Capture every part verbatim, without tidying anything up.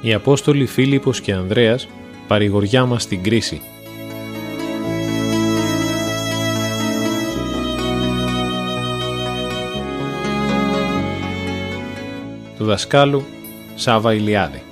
Οι Απόστολοι Φίλιππος και Ανδρέας, παρηγοριά μας στην κρίση. Του δασκάλου Σάβα Ηλιάδη.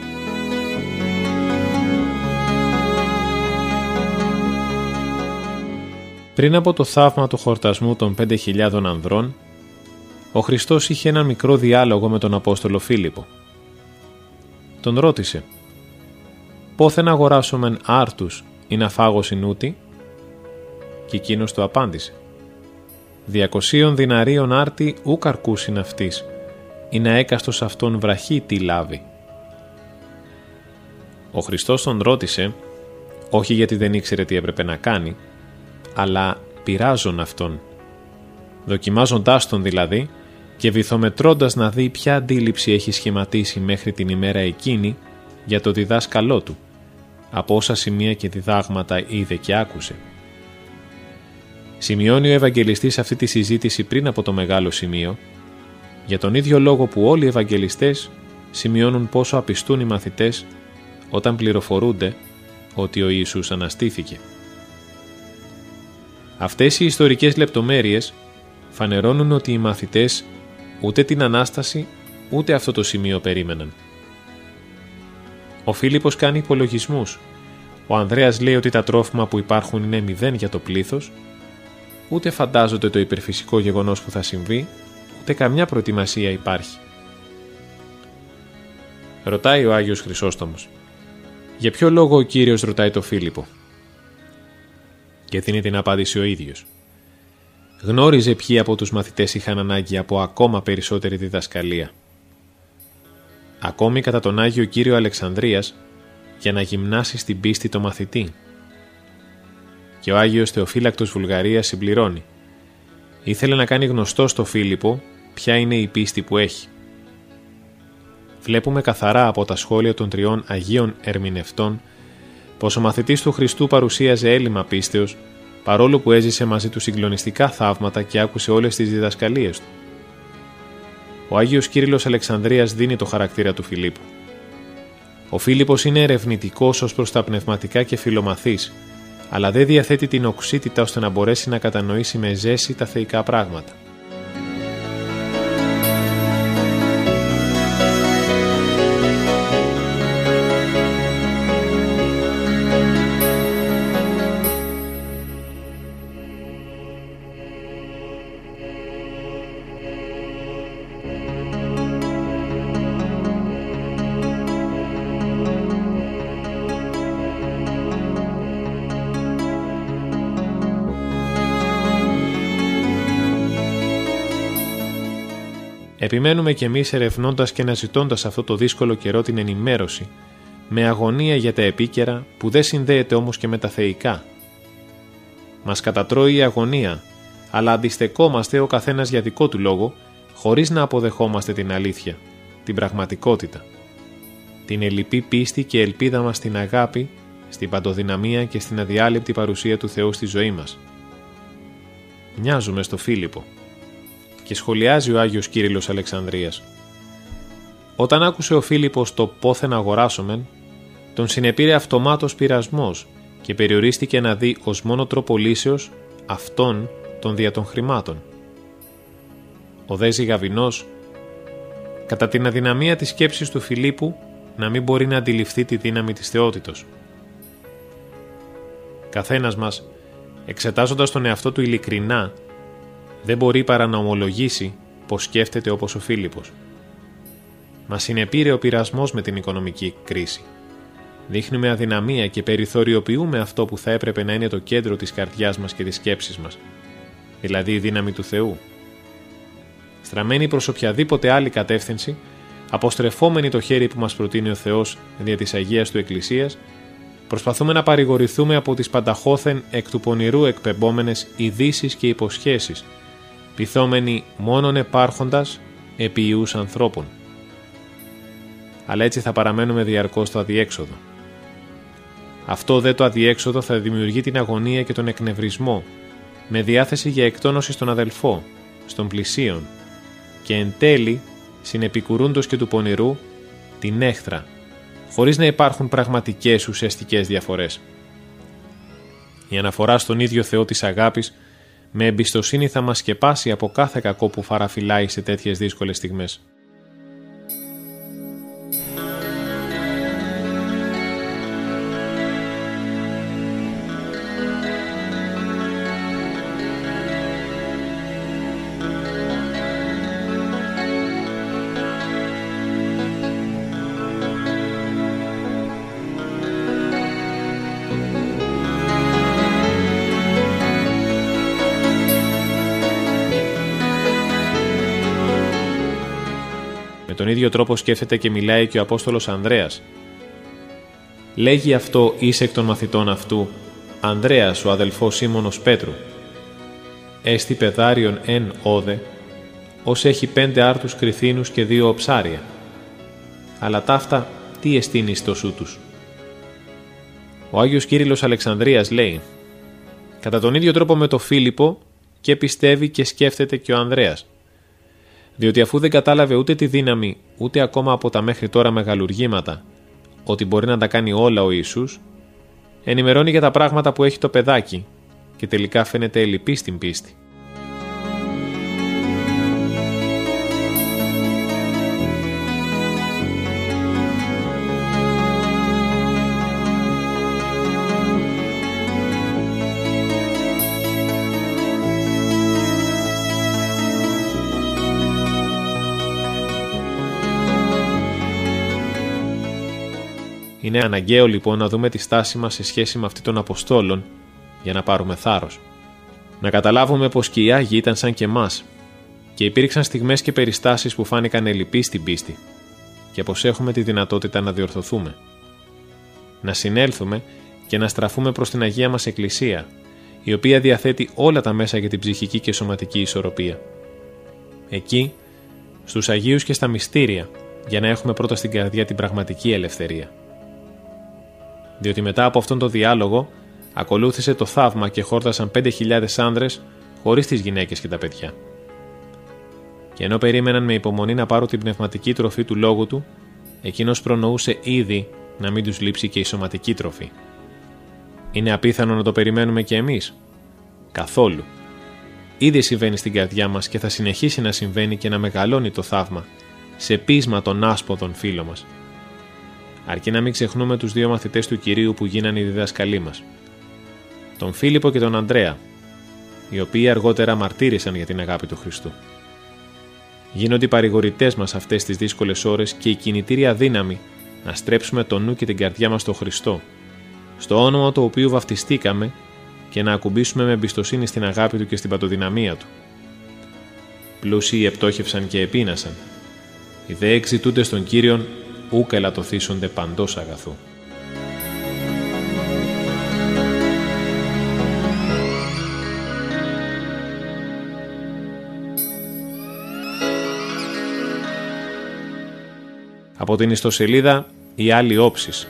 Πριν από το θαύμα του χορτασμού των πέντε χιλιάδων ανδρών, ο Χριστός είχε ένα μικρό διάλογο με τον Απόστολο Φίλιππο. Τον ρώτησε «Πόθεν αγοράσομεν άρτους ή να φάγωσιν ούτη?» Και εκείνος του απάντησε «Διακοσίων διναρίων άρτη ουκ αρκούσιν αυτής, ή να έκαστος αυτόν βραχή τι λάβει». Ο Χριστός τον ρώτησε, όχι γιατί δεν ήξερε τι έπρεπε να κάνει, αλλά πειράζον αυτόν, δοκιμάζοντάς τον δηλαδή και βυθομετρώντας να δει ποια αντίληψη έχει σχηματίσει μέχρι την ημέρα εκείνη για το διδάσκαλό του, από όσα σημεία και διδάγματα είδε και άκουσε. Σημειώνει ο Ευαγγελιστής αυτή τη συζήτηση πριν από το μεγάλο σημείο, για τον ίδιο λόγο που όλοι οι Ευαγγελιστές σημειώνουν πόσο απιστούν οι μαθητές όταν πληροφορούνται ότι ο Ιησούς αναστήθηκε. Αυτές οι ιστορικές λεπτομέρειες φανερώνουν ότι οι μαθητές ούτε την Ανάσταση ούτε αυτό το σημείο περίμεναν. Ο Φίλιππος κάνει υπολογισμούς. Ο Ανδρέας λέει ότι τα τρόφιμα που υπάρχουν είναι μηδέν για το πλήθος, ούτε φαντάζονται το υπερφυσικό γεγονός που θα συμβεί, ούτε καμιά προετοιμασία υπάρχει. Ρωτάει ο Άγιος Χρυσόστομος, για ποιο λόγο ο Κύριος ρωτάει το Φίλιππο? Και δίνει την απάντηση ο ίδιος. Γνώριζε ποιοι από τους μαθητές είχαν ανάγκη από ακόμα περισσότερη διδασκαλία. Ακόμη κατά τον Άγιο Κύριο Αλεξανδρίας, για να γυμνάσει στην πίστη το μαθητή. Και ο Άγιος Θεοφύλακτος Βουλγαρίας συμπληρώνει. Ήθελε να κάνει γνωστό στο Φίλιππο ποια είναι η πίστη που έχει. Βλέπουμε καθαρά από τα σχόλια των τριών Αγίων Ερμηνευτών πως ο μαθητής του Χριστού παρουσίαζε έλλειμμα πίστεως, παρόλο που έζησε μαζί του συγκλονιστικά θαύματα και άκουσε όλες τις διδασκαλίες του. Ο Άγιος Κύριλλος Αλεξανδρίας δίνει το χαρακτήρα του Φιλίππου. Ο Φίλιππος είναι ερευνητικός ως προς τα πνευματικά και φιλομαθής, αλλά δεν διαθέτει την οξύτητα ώστε να μπορέσει να κατανοήσει με ζέση τα θεϊκά πράγματα. Επιμένουμε κι εμείς ερευνώντας και αναζητώντας αυτό το δύσκολο καιρό την ενημέρωση, με αγωνία για τα επίκαιρα που δεν συνδέεται όμως και με τα θεϊκά. Μας κατατρώει η αγωνία, αλλά αντιστεκόμαστε ο καθένας για δικό του λόγο, χωρίς να αποδεχόμαστε την αλήθεια, την πραγματικότητα, την ελλειπή πίστη και ελπίδα μας στην αγάπη, στην παντοδυναμία και στην αδιάλειπτη παρουσία του Θεού στη ζωή μας. Μοιάζουμε στο Φίλιππο. Και σχολιάζει ο Άγιος Κύριλλος Αλεξανδρίας. Όταν άκουσε ο Φίλιππος το «πόθεν αγοράσομεν», τον συνεπήρε αυτομάτως πειρασμός και περιορίστηκε να δει ως μόνο τρόπο λύσεως αυτόν τον δια των χρημάτων. Ο δε Ζυγαβηνός, κατά την αδυναμία της σκέψης του Φιλίππου, να μην μπορεί να αντιληφθεί τη δύναμη της θεότητος. Καθένας μας, εξετάζοντας τον εαυτό του ειλικρινά, δεν μπορεί παρά να ομολογήσει πως σκέφτεται όπως ο Φίλιππος. Μας συνεπήρε ο πειρασμός με την οικονομική κρίση. Δείχνουμε αδυναμία και περιθωριοποιούμε αυτό που θα έπρεπε να είναι το κέντρο της καρδιάς μας και της σκέψης μας, δηλαδή η δύναμη του Θεού. Στραμμένοι προς οποιαδήποτε άλλη κατεύθυνση, αποστρεφόμενοι το χέρι που μας προτείνει ο Θεός δια της Αγίας του Εκκλησίας, προσπαθούμε να παρηγορηθούμε από τις πανταχώθεν εκ του πονηρού εκπεμπόμενες ειδήσεις και υποσχέσεις, πειθόμενοι μόνον επάρχοντας επί ιούς ανθρώπων. Αλλά έτσι θα παραμένουμε διαρκώς στο αδιέξοδο. Αυτό δε το αδιέξοδο θα δημιουργεί την αγωνία και τον εκνευρισμό, με διάθεση για εκτόνωση στον αδελφό, στον πλησίον, και εν τέλει, συνεπικουρούντος και του πονηρού, την έχθρα, χωρίς να υπάρχουν πραγματικές ουσιαστικές διαφορές. Η αναφορά στον ίδιο Θεό της αγάπης με εμπιστοσύνη θα μας σκεπάσει από κάθε κακό που φαραφυλάει σε τέτοιες δύσκολες στιγμές. Με τον ίδιο τρόπο σκέφτεται και μιλάει και ο Απόστολος Ανδρέας. Λέγει αυτό εις εκ των μαθητών αυτού, Ανδρέας ο αδελφός Σίμωνος Πέτρου. Έστι πεδάριον εν όδε, ως έχει πέντε άρτους κριθίνους και δύο οψάρια. Αλλά ταύτα τι εστίν εις το σου τους. Ο Άγιος Κύριλλος Αλεξανδρίας λέει, κατά τον ίδιο τρόπο με το Φίλιππο και πιστεύει και σκέφτεται και ο Ανδρέας. Διότι αφού δεν κατάλαβε ούτε τη δύναμη, ούτε ακόμα από τα μέχρι τώρα μεγαλουργήματα, ότι μπορεί να τα κάνει όλα ο Ιησούς, ενημερώνει για τα πράγματα που έχει το παιδάκι και τελικά φαίνεται ελλειπή στην πίστη. Είναι αναγκαίο λοιπόν να δούμε τη στάση μας σε σχέση με αυτή των Αποστόλων για να πάρουμε θάρρος. Να καταλάβουμε πως και οι Άγιοι ήταν σαν και εμάς και υπήρξαν στιγμές και περιστάσεις που φάνηκαν ελλειπείς στην πίστη και πως έχουμε τη δυνατότητα να διορθωθούμε. Να συνέλθουμε και να στραφούμε προς την Αγία μας Εκκλησία, η οποία διαθέτει όλα τα μέσα για την ψυχική και σωματική ισορροπία. Εκεί, στους Αγίους και στα μυστήρια, για να έχουμε πρώτα στην καρδιά την πραγματική ελευθερία. Διότι μετά από αυτόν τον διάλογο ακολούθησε το θαύμα και χόρτασαν πέντε χιλιάδες άνδρες χωρίς τις γυναίκες και τα παιδιά. Και ενώ περίμεναν με υπομονή να πάρουν την πνευματική τροφή του λόγου του, εκείνος προνοούσε ήδη να μην τους λείψει και η σωματική τροφή. Είναι απίθανο να το περιμένουμε και εμείς? Καθόλου. Ήδη συμβαίνει στην καρδιά μας και θα συνεχίσει να συμβαίνει και να μεγαλώνει το θαύμα σε πείσμα των άσποδων φίλων μας. Αρκεί να μην ξεχνούμε τους δύο μαθητές του Κυρίου που γίνανε οι διδασκαλοί μας. Τον Φίλιππο και τον Ανδρέα, οι οποίοι αργότερα μαρτύρησαν για την αγάπη του Χριστού. Γίνονται οι παρηγορητές μας αυτές τις δύσκολες ώρες και η κινητήρια δύναμη να στρέψουμε το νου και την καρδιά μας στο Χριστό, στο όνομα του οποίου βαφτιστήκαμε, και να ακουμπήσουμε με εμπιστοσύνη στην αγάπη του και στην παντοδυναμία του. Πλούσιοι επτόχευσαν και επείνασαν. Οι δε εξητούντες των Κύριων ούκ ελαττωθήσονται παντός αγαθού. Από την ιστοσελίδα «Η άλλη όψης».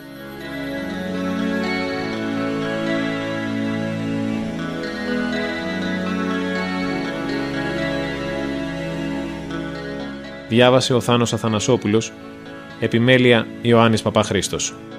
Διάβασε ο Θάνος Αθανασόπουλος, επιμέλεια Ιωάννης Παπαχρήστος.